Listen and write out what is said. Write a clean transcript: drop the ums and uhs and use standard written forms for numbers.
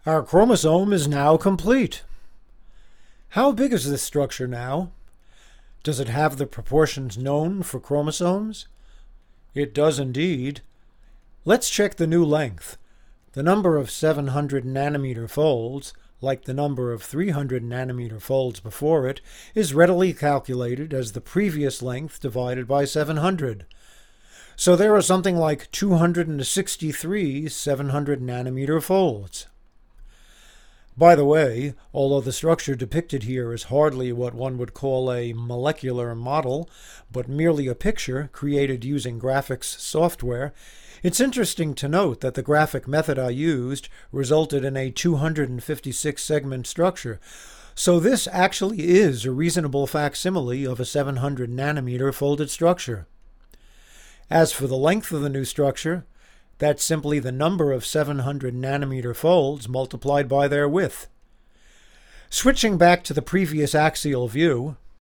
Our chromosome is now complete. How big is this structure now? Does it have the proportions known for chromosomes? It does indeed. Let's check the new length. The number of 700 nanometer folds, like the number of 300 nanometer folds before it, is readily calculated as the previous length divided by 700. So there are something like 263 700 nanometer folds. By the way, although the structure depicted here is hardly what one would call a molecular model, but merely a picture created using graphics software, it's interesting to note that the graphic method I used resulted in a 256-segment structure, so this actually is a reasonable facsimile of a 700 nanometer folded structure. As for the length of the new structure, that's simply the number of 700 nanometer folds multiplied by their width. Switching back to the previous axial view,